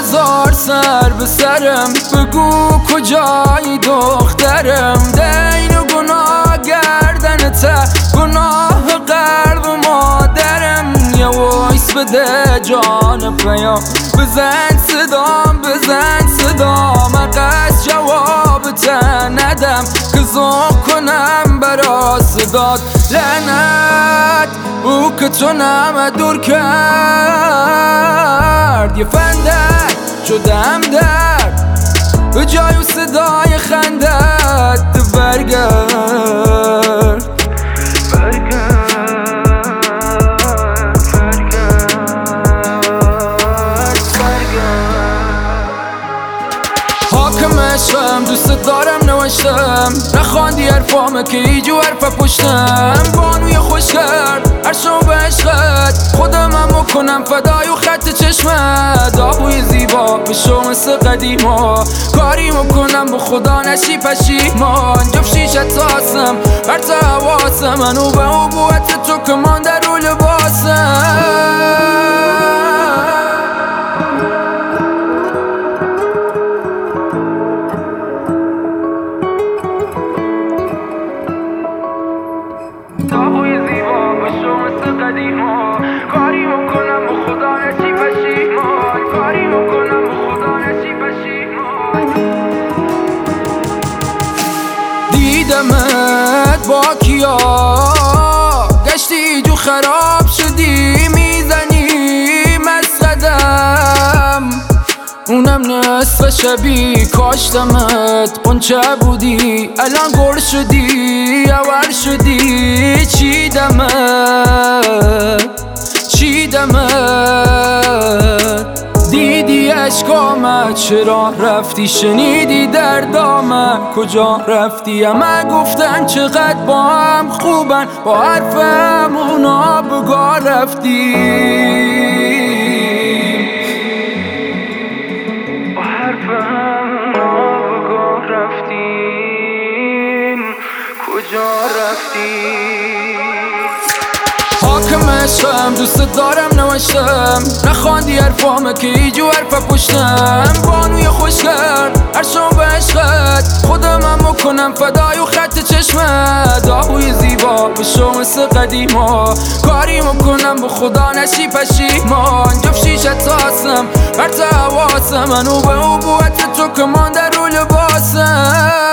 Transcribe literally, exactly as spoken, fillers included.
هزار سر به سرم، بگو کجایی دخترم. دین و گناه گردنته، گناه قلب مادرم. یه وایس بده جان پیام، بزن صدام بزن صدام. اقصد جواب ندم که ذوق کنم برا صدات. لعنت او که تو نمه دور کرد، یه فندک شدم درد به جای و صدای خندت. برگرد حاکم عشقم، دوست دارم نوشتم، نخواندی حرفامه که ایجو حرف پشتم. بانوی خوش کرد عرشم به عشقت، خودمم بکنم فدای و خط چشمت. آبوی زیبا بشو مثل قدیما، کاری میکنم با خدا نشی پشیمان. جفت شیشت ساسم بر تا حواسم، منو به عبوت تو که من در رو لباسم. آبوی زیبا بشو مثل قدیما، کاری میکنم با خدا نشی پشیمان. کاری میکنم با خدا نشی پشیمان. دیدمت با کیا گشتی جو خراب شدی، میزنی مسقدم اونم نصف شبی. کاشتمت قنچه بودی الان گل شدی اول شدی. چیدمت چیدمت دیدی اشکامت، چرا رفتی؟ شنیدی دردامت، کجا رفتی؟ همه گفتن چقدر با هم خوبن، با حرفم اونا بگاه رفتی. با حرفم اونا بگاه رفتیم، کجا رفتی؟ حاکم عشقم، دوست دارم نوشتم، نخواندی حرفامه که ایجو حرف پشتم. بانوی خوش کرد عرشم به عشقت، خودمم بکنم فدای و خط چشمت. آبوی زیبا بشو مثل قدیما، کاری میکنم با خدا نشی پشیمان. جفت شیشت ساسم بر تا حواسم، منو به عبوت تو که من در رو لباسم.